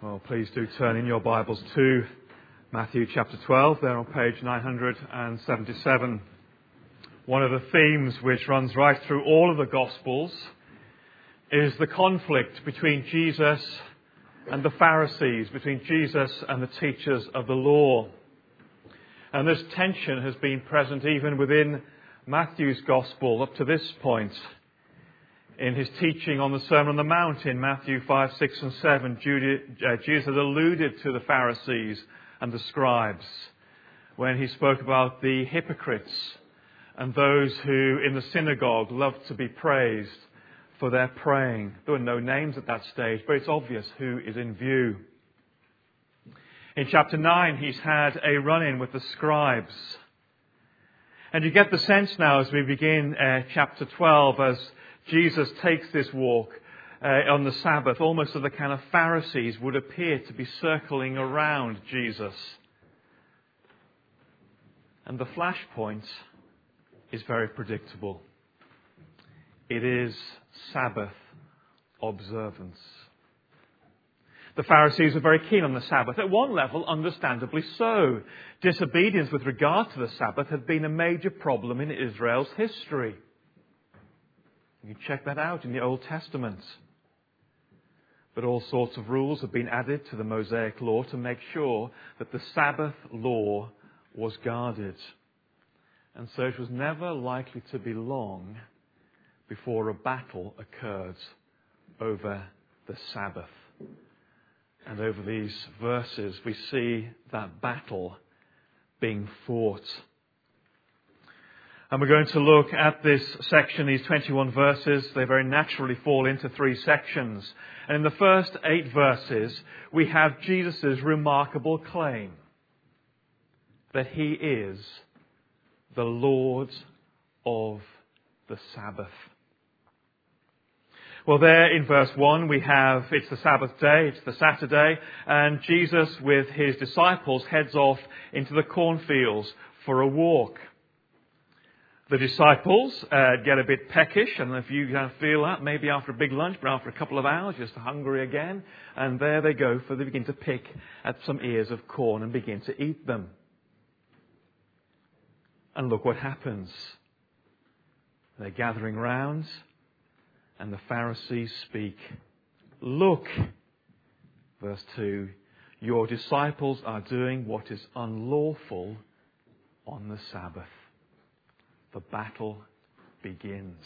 Well, please do turn in your Bibles to Matthew chapter 12, there on page 977. One of the themes which runs right through all of the Gospels is the conflict between Jesus and the Pharisees, between Jesus and the teachers of the law. And this tension has been present even within Matthew's Gospel up to this point. In his teaching on the Sermon on the Mount in Matthew 5, 6 and 7, Jesus alluded to the Pharisees and the scribes when he spoke about the hypocrites and those who in the synagogue loved to be praised for their praying. There were no names at that stage, but it's obvious who is in view. In chapter 9, he's had a run-in with the scribes. And you get the sense now as we begin chapter 12, as Jesus takes this walk on the Sabbath, almost as the kind of Pharisees would appear to be circling around Jesus. And the flashpoint is very predictable. It is Sabbath observance. The Pharisees are very keen on the Sabbath. At one level, understandably so. Disobedience with regard to the Sabbath had been a major problem in Israel's history. You can check that out in the Old Testament. But all sorts of rules have been added to the Mosaic law to make sure that the Sabbath law was guarded. And so it was never likely to be long before a battle occurred over the Sabbath. And over these verses we see that battle being fought. And we're going to look at this section, these 21 verses. They very naturally fall into three sections. And in the first 8 verses, we have Jesus' remarkable claim that he is the Lord of the Sabbath. Well, there in verse 1 we have, it's the Sabbath day, it's the Saturday, and Jesus with his disciples heads off into the cornfields for a walk. The disciples get a bit peckish, and if you feel that, maybe after a big lunch, but after a couple of hours, just hungry again. And there they go, for they begin to pick at some ears of corn and begin to eat them. And look what happens. They're gathering round, and the Pharisees speak. Look, verse 2, your disciples are doing what is unlawful on the Sabbath. The battle begins.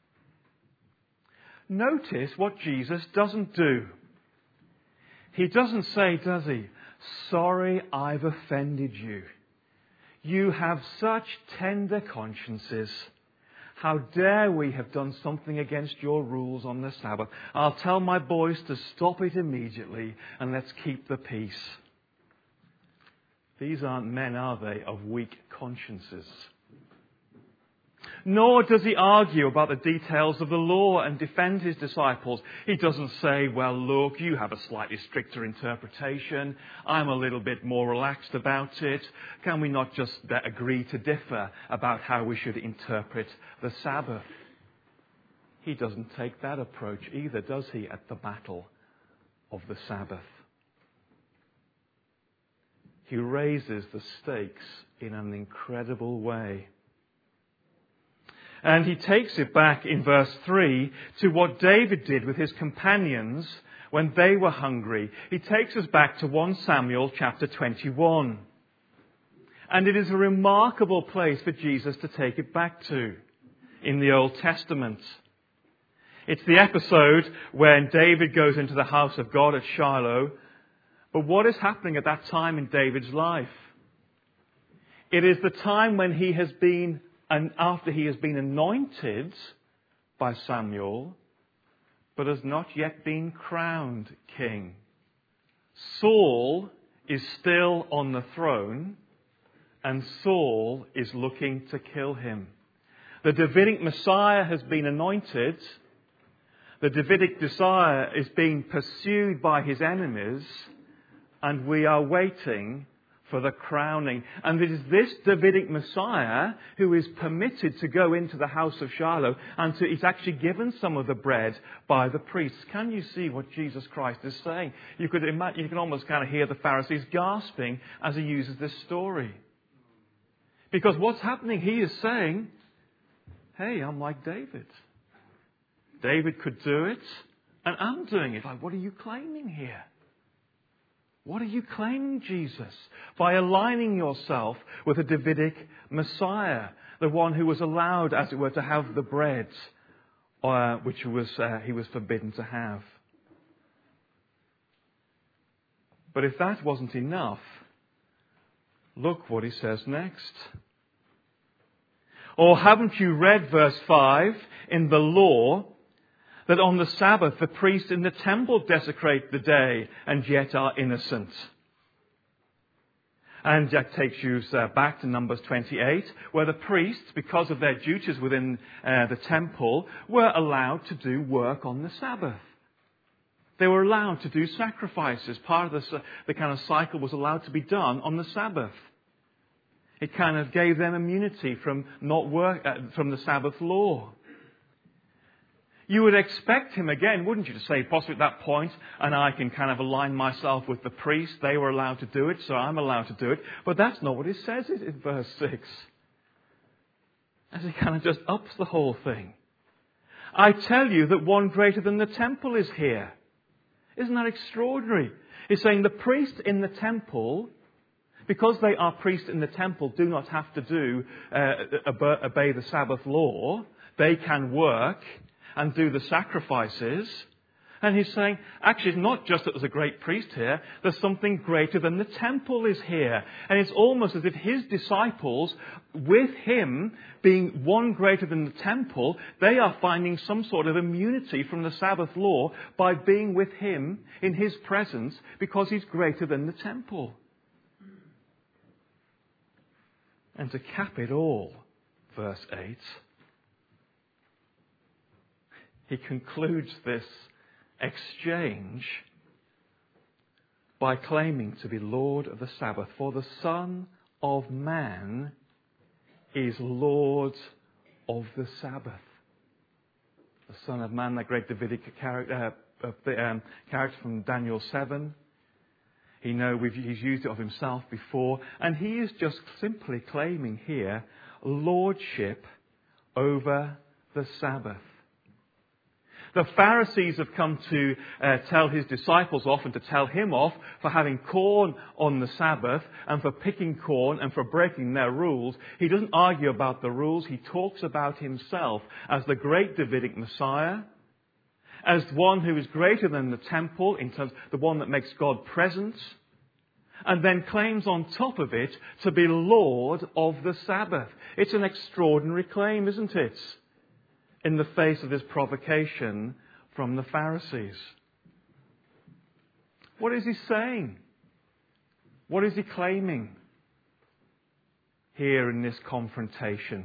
Notice what Jesus doesn't do. He doesn't say, does he, sorry I've offended you. You have such tender consciences. How dare we have done something against your rules on the Sabbath. I'll tell my boys to stop it immediately and let's keep the peace. These aren't men, are they, of weak consciences. Nor does he argue about the details of the law and defend his disciples. He doesn't say, well, look, you have a slightly stricter interpretation. I'm a little bit more relaxed about it. Can we not just agree to differ about how we should interpret the Sabbath? He doesn't take that approach either, does he, at the battle of the Sabbath? He raises the stakes in an incredible way. And he takes it back in verse 3 to what David did with his companions when they were hungry. He takes us back to 1 Samuel chapter 21. And it is a remarkable place for Jesus to take it back to in the Old Testament. It's the episode when David goes into the house of God at Shiloh. But what is happening at that time in David's life? It is the time when he has been, and after he has been anointed by Samuel, but has not yet been crowned king. Saul is still on the throne, and Saul is looking to kill him. The Davidic Messiah has been anointed. The Davidic Messiah is being pursued by his enemies, and we are waiting for the crowning. And it is this Davidic Messiah who is permitted to go into the house of Shiloh, and he's actually given some of the bread by the priests. Can you see what Jesus Christ is saying? You can almost kind of hear the Pharisees gasping as he uses this story. Because what's happening, he is saying, hey, I'm like David. David could do it, and I'm doing it. Like, what are you claiming here? What are you claiming, Jesus? By aligning yourself with a Davidic Messiah, the one who was allowed, as it were, to have the bread, which he was forbidden to have. But if that wasn't enough, look what he says next. Or haven't you read verse 5 in the law, that on the Sabbath the priests in the temple desecrate the day and yet are innocent? And that takes you back to Numbers 28, where the priests, because of their duties within the temple, were allowed to do work on the Sabbath. They were allowed to do sacrifices. Part of the kind of cycle was allowed to be done on the Sabbath. It kind of gave them immunity from from the Sabbath law. You would expect him again, wouldn't you, to say, possibly at that point, and I can kind of align myself with the priest. They were allowed to do it, so I'm allowed to do it. But that's not what he says in verse 6. As he kind of just ups the whole thing. I tell you that one greater than the temple is here. Isn't that extraordinary? He's saying the priests in the temple, because they are priests in the temple, do not have to obey the Sabbath law. They can work and do the sacrifices. And he's saying, actually, it's not just that there's a great priest here, there's something greater than the temple is here. And it's almost as if his disciples, with him being one greater than the temple, they are finding some sort of immunity from the Sabbath law by being with him in his presence, because he's greater than the temple. And to cap it all, verse 8, he concludes this exchange by claiming to be Lord of the Sabbath. For the Son of Man is Lord of the Sabbath. The Son of Man, that great Davidic character from Daniel 7. He's used it of himself before, and he is just simply claiming here lordship over the Sabbath. The Pharisees have come to tell his disciples off and to tell him off for having corn on the Sabbath and for picking corn and for breaking their rules. He doesn't argue about the rules. He talks about himself as the great Davidic Messiah, as one who is greater than the temple, in terms of the one that makes God present, and then claims on top of it to be Lord of the Sabbath. It's an extraordinary claim, isn't it? In the face of this provocation from the Pharisees. What is he saying? What is he claiming here in this confrontation?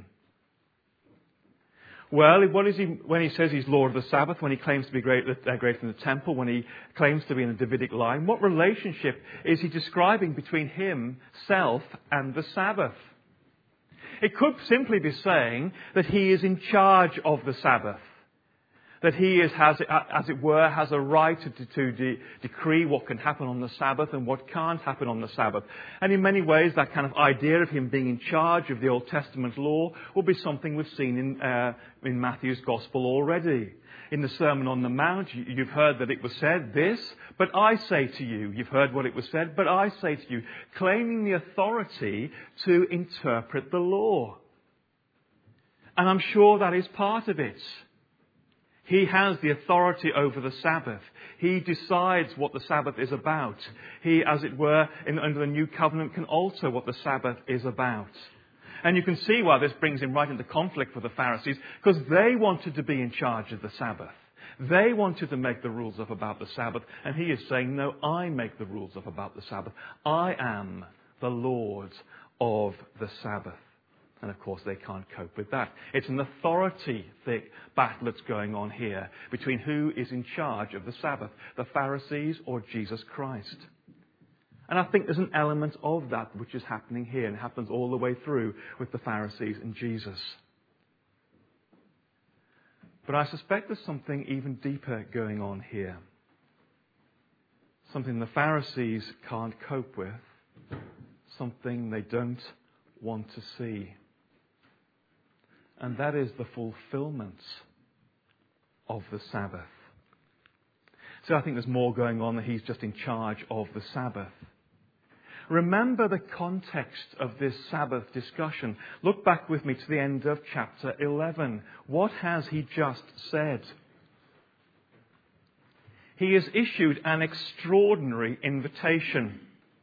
Well, what is he when he says he's Lord of the Sabbath, when he claims to be greater than the temple, when he claims to be in a Davidic line? What relationship is he describing between himself and the Sabbath? It could simply be saying that he is in charge of the Sabbath. That he has a right to decree what can happen on the Sabbath and what can't happen on the Sabbath. And in many ways, that kind of idea of him being in charge of the Old Testament law will be something we've seen in Matthew's Gospel already. In the Sermon on the Mount, you've heard that it was said this, but I say to you. You've heard what it was said, but I say to you. Claiming the authority to interpret the law. And I'm sure that is part of it. He has the authority over the Sabbath. He decides what the Sabbath is about. He, as it were, under the New Covenant, can alter what the Sabbath is about. And you can see why this brings him right into conflict with the Pharisees, because they wanted to be in charge of the Sabbath. They wanted to make the rules up about the Sabbath, and he is saying, no, I make the rules up about the Sabbath. I am the Lord of the Sabbath. And of course they can't cope with that. It's an authority battle that's going on here between who is in charge of the Sabbath, the Pharisees or Jesus Christ. And I think there's an element of that which is happening here and happens all the way through with the Pharisees and Jesus. But I suspect there's something even deeper going on here. Something the Pharisees can't cope with. Something they don't want to see. And that is the fulfillment of the Sabbath. So I think there's more going on, that he's just in charge of the Sabbath. Remember the context of this Sabbath discussion. Look back with me to the end of chapter 11. What has he just said? He has issued an extraordinary invitation.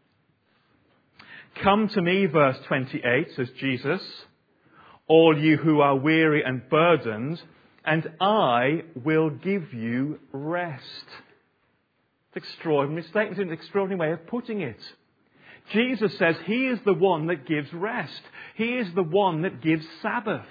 Come to me, verse 28, says Jesus, all you who are weary and burdened, and I will give you rest. It's an extraordinary statement, an extraordinary way of putting it. Jesus says he is the one that gives rest. He is the one that gives Sabbath.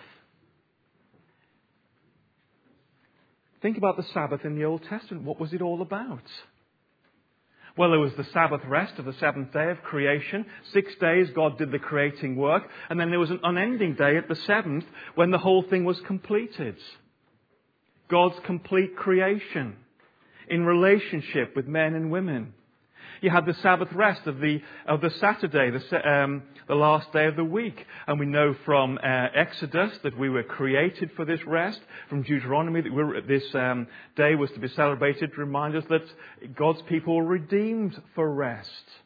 Think about the Sabbath in the Old Testament. What was it all about? Well, there was the Sabbath rest of the seventh day of creation. 6 days God did the creating work. And then there was an unending day at the seventh when the whole thing was completed. God's complete creation in relationship with men and women. You had the Sabbath rest of the Saturday, the last day of the week. And we know from Exodus that we were created for this rest. From Deuteronomy that this day was to be celebrated to remind us that God's people were redeemed for rest.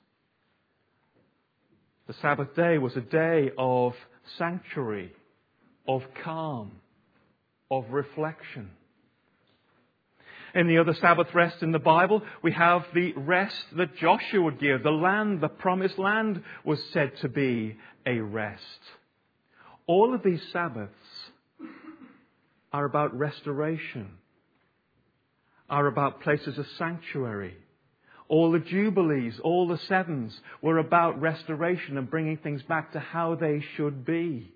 The Sabbath day was a day of sanctuary, of calm, of reflection. In the other Sabbath rest in the Bible, we have the rest that Joshua would give. The land, the promised land, was said to be a rest. All of these Sabbaths are about restoration, are about places of sanctuary. All the Jubilees, all the sevens were about restoration and bringing things back to how they should be.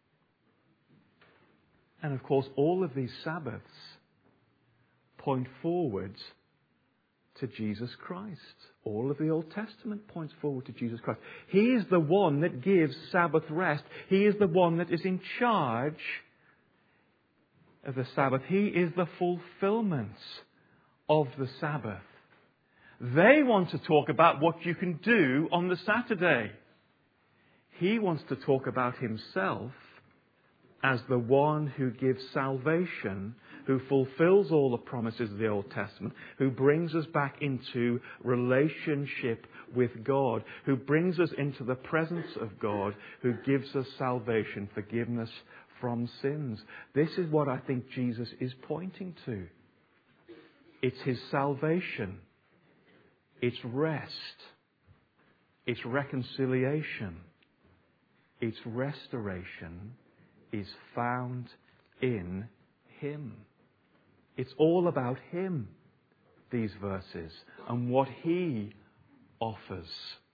And of course, all of these Sabbaths point forwards to Jesus Christ. All of the Old Testament points forward to Jesus Christ. He is the one that gives Sabbath rest. He is the one that is in charge of the Sabbath. He is the fulfillment of the Sabbath. They want to talk about what you can do on the Saturday. He wants to talk about himself as the one who gives salvation, who fulfills all the promises of the Old Testament, who brings us back into relationship with God, who brings us into the presence of God, who gives us salvation, forgiveness from sins. This is what I think Jesus is pointing to. It's his salvation. It's rest. It's reconciliation. Its restoration is found in him. It's all about him, these verses, and what he offers.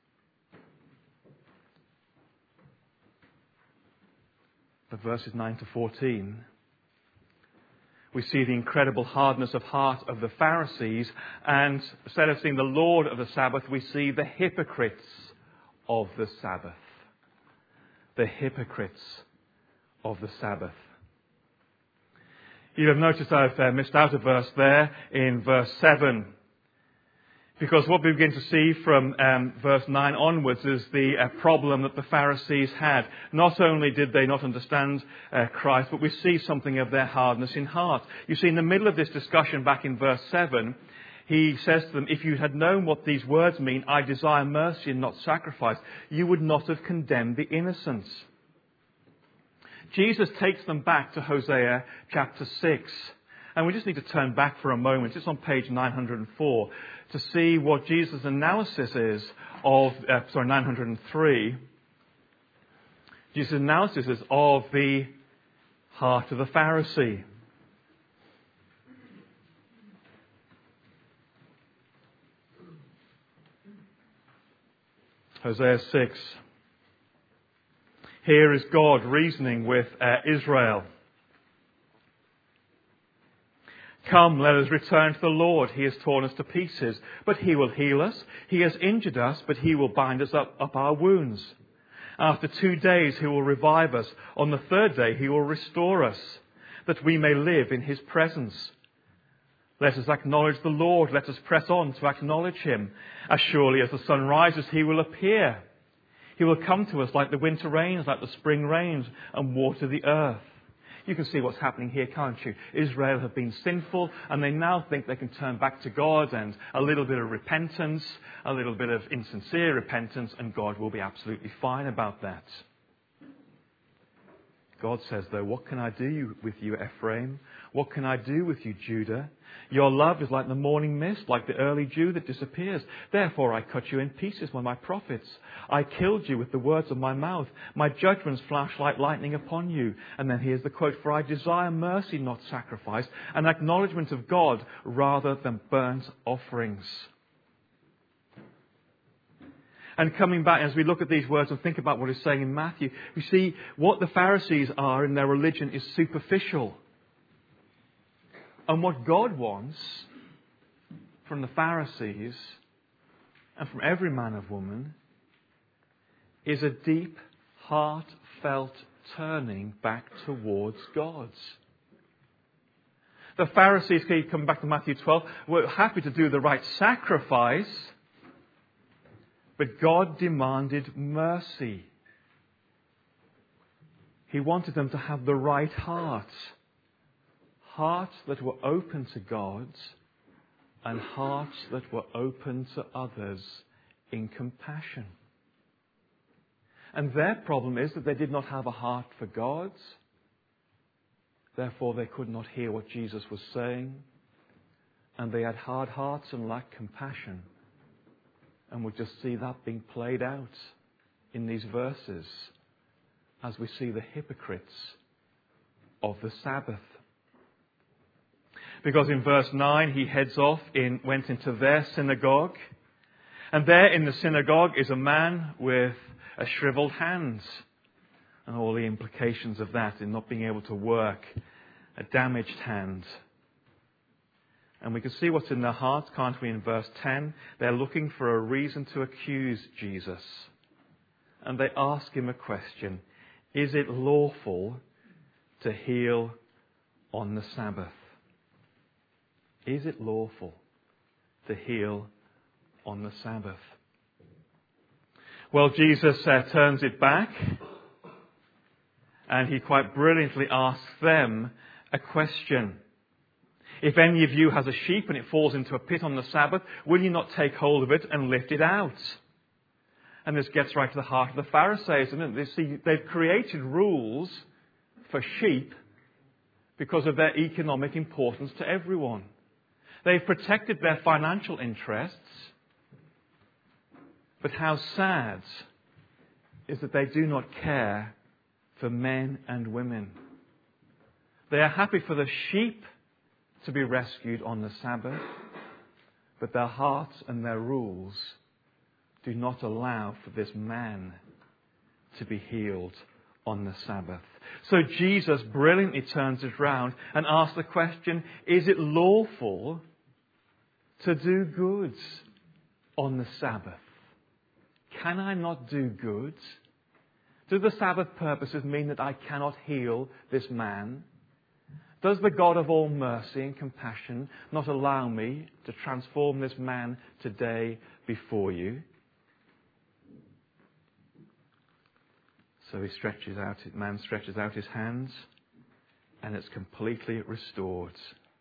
The verses 9 to 14, we see the incredible hardness of heart of the Pharisees, and instead of seeing the Lord of the Sabbath, we see the hypocrites of the Sabbath. The hypocrites of the Sabbath. You'll have noticed I've missed out a verse there in verse 7. Because what we begin to see from verse 9 onwards is the problem that the Pharisees had. Not only did they not understand Christ, but we see something of their hardness in heart. You see, in the middle of this discussion back in verse 7, he says to them, if you had known what these words mean, I desire mercy and not sacrifice, you would not have condemned the innocents. Jesus takes them back to Hosea chapter 6. And we just need to turn back for a moment. It's on page 904 to see what Jesus' analysis is of, 903. Jesus' analysis is of the heart of the Pharisee. Hosea 6. Here is God reasoning with Israel. Come, let us return to the Lord. He has torn us to pieces, but he will heal us. He has injured us, but he will bind us up our wounds. After 2 days he will revive us. On the third day he will restore us, that we may live in his presence. Let us acknowledge the Lord. Let us press on to acknowledge him. As surely as the sun rises, he will appear. He will come to us like the winter rains, like the spring rains, and water the earth. You can see what's happening here, can't you? Israel have been sinful, and they now think they can turn back to God, and a little bit of repentance, a little bit of insincere repentance, and God will be absolutely fine about that. God says, though, what can I do with you, Ephraim? What can I do with you, Judah? Your love is like the morning mist, like the early dew that disappears. Therefore I cut you in pieces with my prophets. I killed you with the words of my mouth. My judgments flash like lightning upon you. And then here's the quote, for I desire mercy, not sacrifice, an acknowledgement of God rather than burnt offerings. And coming back, as we look at these words and think about what he's saying in Matthew, we see what the Pharisees are in their religion is superficial. And what God wants from the Pharisees and from every man or woman is a deep, heartfelt turning back towards God. The Pharisees, come back to Matthew 12, were happy to do the right sacrifice, but God demanded mercy. He wanted them to have the right heart. Hearts that were open to God and hearts that were open to others in compassion. And their problem is that they did not have a heart for God. Therefore, they could not hear what Jesus was saying. And they had hard hearts and lacked compassion. And we'll just see that being played out in these verses as we see the hypocrites of the Sabbath. Because in verse 9 he heads off, went into their synagogue. And there in the synagogue is a man with a shriveled hand. And all the implications of that in not being able to work, a damaged hand. And we can see what's in their hearts, can't we, in verse 10? They're looking for a reason to accuse Jesus. And they ask him a question. Is it lawful to heal on the Sabbath? Is it lawful to heal on the Sabbath? Well, Jesus turns it back. And he quite brilliantly asks them a question. If any of you has a sheep and it falls into a pit on the Sabbath, will you not take hold of it and lift it out? And this gets right to the heart of the Pharisees. And they've created rules for sheep because of their economic importance to everyone. They've protected their financial interests. But how sad is that they do not care for men and women. They are happy for the sheep to be rescued on the Sabbath, but their hearts and their rules do not allow for this man to be healed on the Sabbath. So Jesus brilliantly turns it round and asks the question, is it lawful to do good on the Sabbath? Can I not do good? Do the Sabbath purposes mean that I cannot heal this man? Does the God of all mercy and compassion not allow me to transform this man today before you? So man stretches out his hands, and it's completely restored.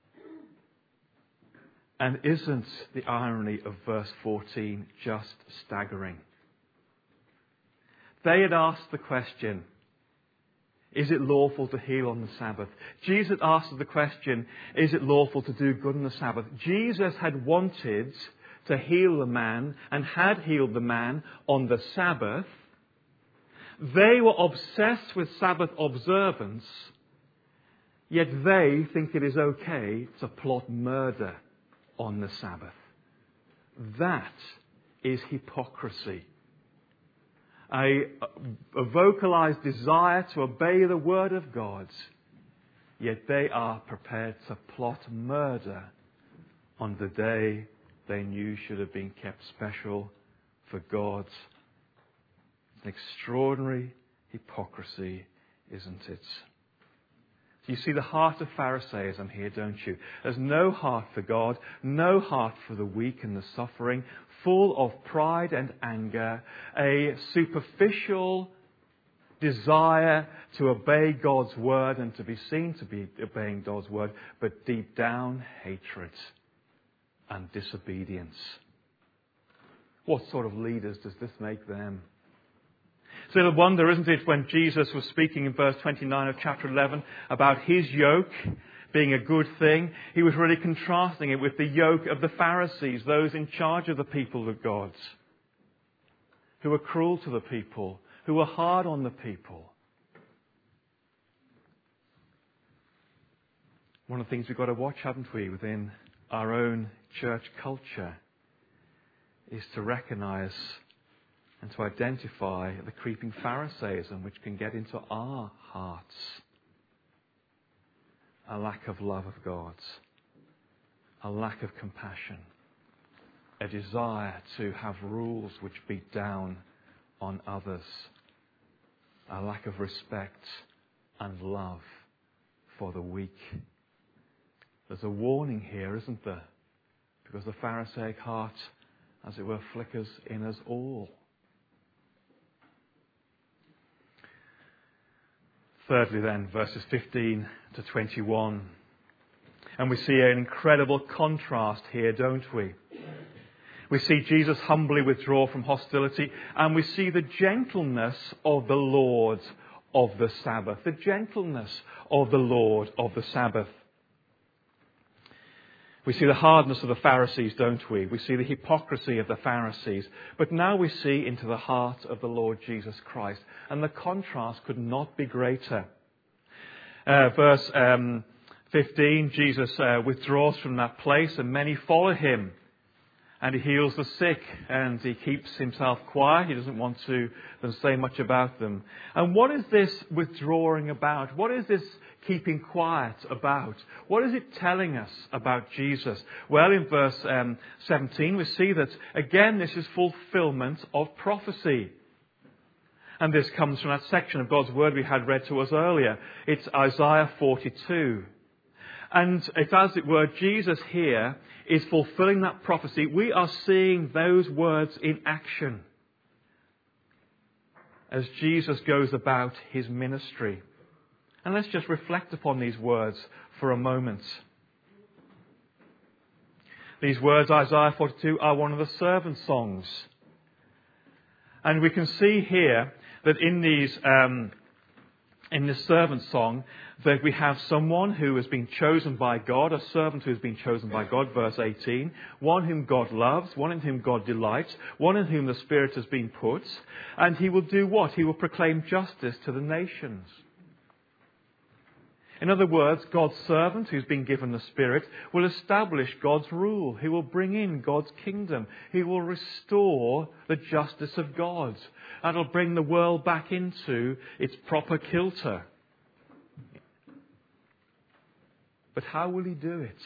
And isn't the irony of verse 14 just staggering? They had asked the question, is it lawful to heal on the Sabbath? Jesus asked the question, is it lawful to do good on the Sabbath? Jesus had wanted to heal the man and had healed the man on the Sabbath. They were obsessed with Sabbath observance, yet they think it is okay to plot murder on the Sabbath. That is hypocrisy. A vocalized desire to obey the Word of God, yet they are prepared to plot murder on the day they knew should have been kept special for God. It's an extraordinary hypocrisy, isn't it? You see the heart of Pharisaism here, don't you? There's no heart for God, no heart for the weak and the suffering, full of pride and anger, a superficial desire to obey God's word and to be seen to be obeying God's word, but deep down hatred and disobedience. What sort of leaders does this make them? It's a little wonder, isn't it, when Jesus was speaking in verse 29 of chapter 11 about his yoke being a good thing, he was really contrasting it with the yoke of the Pharisees, those in charge of the people of God, who were cruel to the people, who were hard on the people. One of the things we've got to watch, haven't we, within our own church culture, is to recognize and to identify the creeping Pharisaism which can get into our hearts. A lack of love of God, a lack of compassion, a desire to have rules which beat down on others, a lack of respect and love for the weak. There's a warning here, isn't there? Because the Pharisaic heart, as it were, flickers in us all. Thirdly then, verses 15 to 21. And we see an incredible contrast here, don't we? We see Jesus humbly withdraw from hostility, and we see the gentleness of the Lord of the Sabbath. The gentleness of the Lord of the Sabbath. We see the hardness of the Pharisees, don't we? We see the hypocrisy of the Pharisees. But now we see into the heart of the Lord Jesus Christ. And the contrast could not be greater. Verse 15, Jesus withdraws from that place and many follow him. And he heals the sick and he keeps himself quiet. He doesn't want to say much about them. And what is this withdrawing about? What is this keeping quiet about? What is it telling us about Jesus? Well, in verse 17 we see that again this is fulfillment of prophecy. And this comes from that section of God's Word we had read to us earlier. It's Isaiah 42. And it's as it were, Jesus here is fulfilling that prophecy. We are seeing those words in action as Jesus goes about his ministry. And let's just reflect upon these words for a moment. These words, Isaiah 42, are one of the servant songs. And we can see here that in this servant song, that we have someone who has been chosen by God, a servant who has been chosen by God, verse 18, one whom God loves, one in whom God delights, one in whom the Spirit has been put, and he will do what? He will proclaim justice to the nations. In other words, God's servant who's been given the Spirit will establish God's rule. He will bring in God's kingdom. He will restore the justice of God. And will bring the world back into its proper kilter. But how will he do it?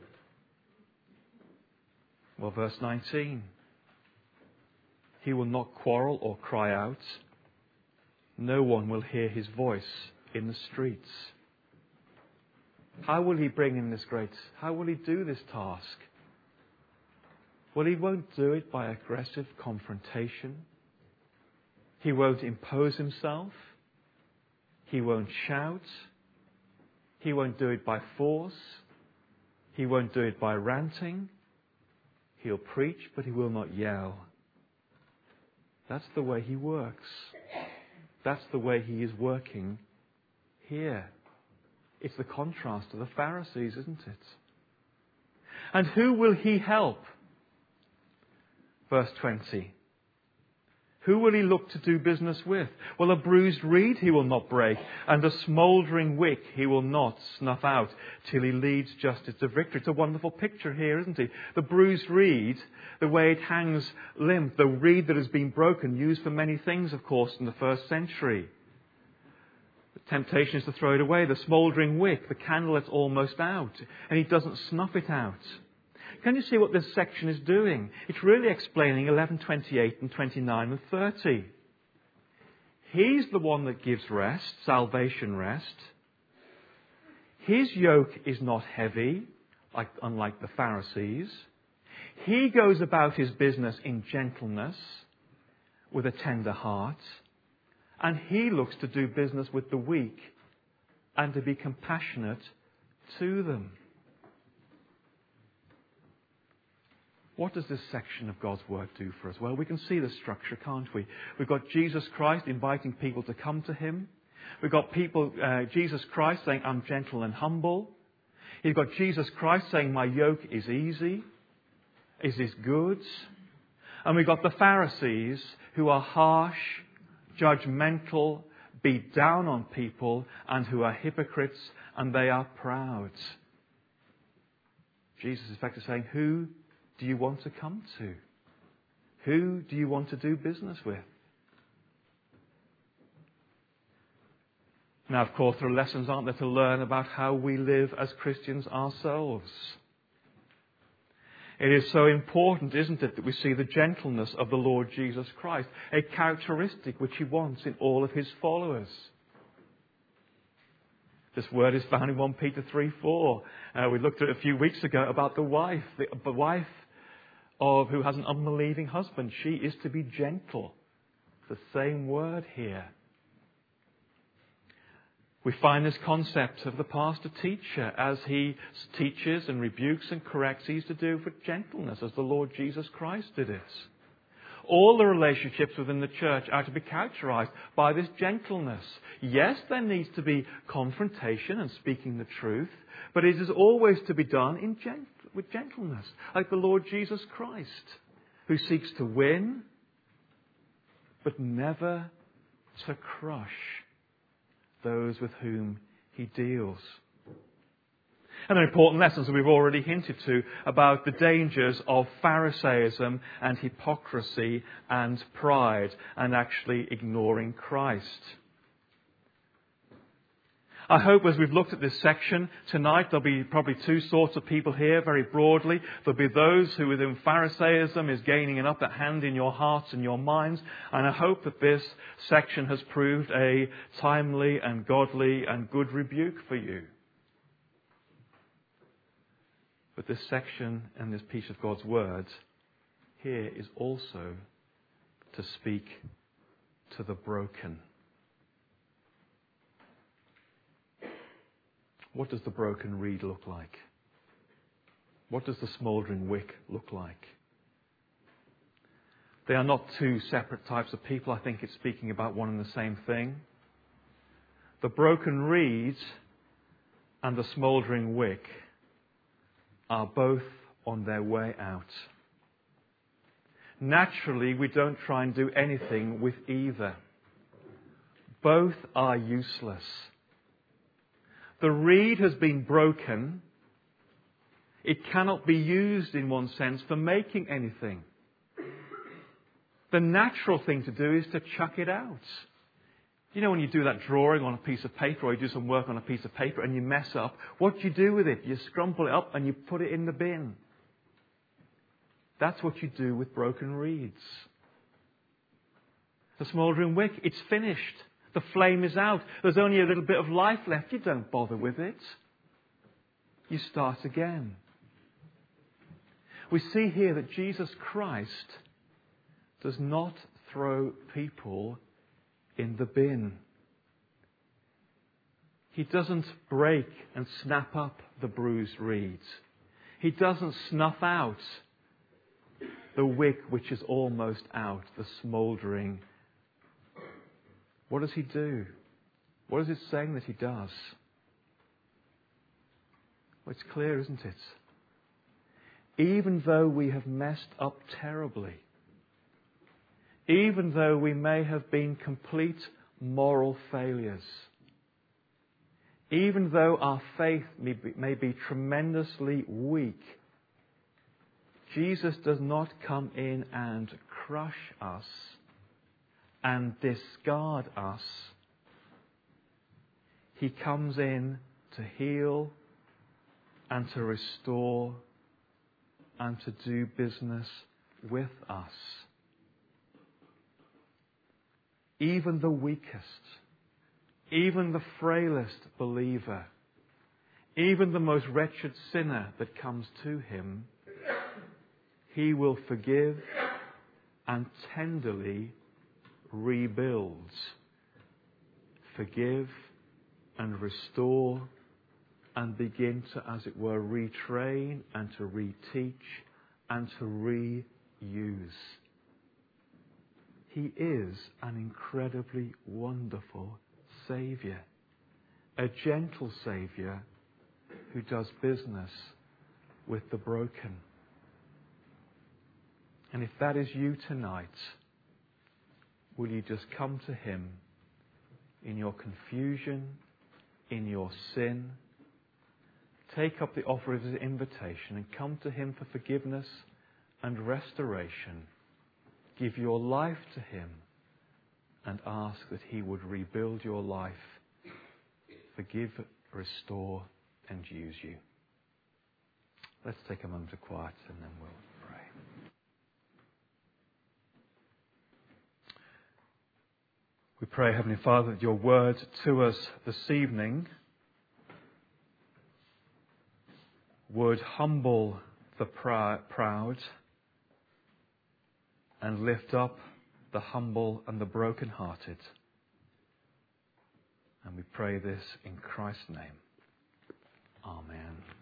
Well, verse 19. He will not quarrel or cry out. No one will hear his voice in the streets. How will he bring in this how will he do this task? Well, he won't do it by aggressive confrontation. He won't impose himself. He won't shout. He won't do it by force. He won't do it by ranting. He'll preach, but he will not yell. That's the way he works. That's the way he is working here. It's the contrast to the Pharisees, isn't it? And who will he help? Verse 20. Who will he look to do business with? Well, a bruised reed he will not break, and a smouldering wick he will not snuff out, till he leads justice to victory. It's a wonderful picture here, isn't it? The bruised reed, the way it hangs limp, the reed that has been broken, used for many things, of course, in the first century. Temptation is to throw it away. The smouldering wick, the candle that's almost out, and he doesn't snuff it out. Can you see what this section is doing? It's really explaining 11:28 and 29 and 30. He's the one that gives rest, salvation rest. His yoke is not heavy, unlike the Pharisees. He goes about his business in gentleness, with a tender heart. And he looks to do business with the weak and to be compassionate to them. What does this section of God's Word do for us? Well, we can see the structure, can't we? We've got Jesus Christ inviting people to come to him. We've got Jesus Christ saying, I'm gentle and humble. You've got Jesus Christ saying, my yoke is easy, is good. And we've got the Pharisees who are harsh, judgmental, beat down on people, and who are hypocrites, and they are proud. Jesus is in fact saying, who do you want to come to? Who do you want to do business with? Now, of course, there are lessons, aren't there, to learn about how we live as Christians ourselves. It is so important, isn't it, that we see the gentleness of the Lord Jesus Christ, a characteristic which he wants in all of his followers. This word is found in 1 Peter 3:4. We looked at it a few weeks ago about the wife who has an unbelieving husband. She is to be gentle. The same word here. We find this concept of the pastor-teacher as he teaches and rebukes and corrects. He's to do with gentleness as the Lord Jesus Christ did it. All the relationships within the church are to be characterized by this gentleness. Yes, there needs to be confrontation and speaking the truth, but it is always to be done with gentleness, like the Lord Jesus Christ, who seeks to win, but never to crush those with whom he deals. And there are important lessons that we've already hinted to about the dangers of Pharisaism and hypocrisy and pride and actually ignoring Christ. I hope as we've looked at this section tonight, there'll be probably two sorts of people here very broadly. There'll be those who within Pharisaism is gaining an upper hand in your hearts and your minds. And I hope that this section has proved a timely and godly and good rebuke for you. But this section and this piece of God's Word here is also to speak to the broken. What does the broken reed look like? What does the smouldering wick look like? They are not two separate types of people. I think it's speaking about one and the same thing. The broken reed and the smouldering wick are both on their way out. Naturally, we don't try and do anything with either. Both are useless. The reed has been broken. It cannot be used in one sense for making anything. The natural thing to do is to chuck it out. You know when you do that drawing on a piece of paper or you do some work on a piece of paper and you mess up, what do you do with it? You scrumple it up and you put it in the bin. That's what you do with broken reeds. The smouldering wick, it's finished. The flame is out. There's only a little bit of life left. You don't bother with it. You start again. We see here that Jesus Christ does not throw people in the bin. He doesn't break and snap up the bruised reeds. He doesn't snuff out the wick which is almost out, the smouldering. What does he do? What is it saying that he does? Well, it's clear, isn't it? Even though we have messed up terribly, even though we may have been complete moral failures, even though our faith may be tremendously weak, Jesus does not come in and crush us and discard us. He comes in to heal and to restore and to do business with us. Even the weakest, even the frailest believer, even the most wretched sinner that comes to him, he will forgive and tenderly rebuilds. Forgive and restore and begin to, as it were, retrain and to reteach and to reuse. He is an incredibly wonderful Saviour, a gentle Saviour who does business with the broken. And if that is you tonight, will you just come to Him in your confusion, in your sin? Take up the offer of His invitation and come to Him for forgiveness and restoration. Give your life to Him and ask that He would rebuild your life, forgive, restore, and use you. Let's take a moment of quiet and then we'll pray. We pray, Heavenly Father, that your word to us this evening would humble the proud and lift up the humble and the broken-hearted. And we pray this in Christ's name. Amen.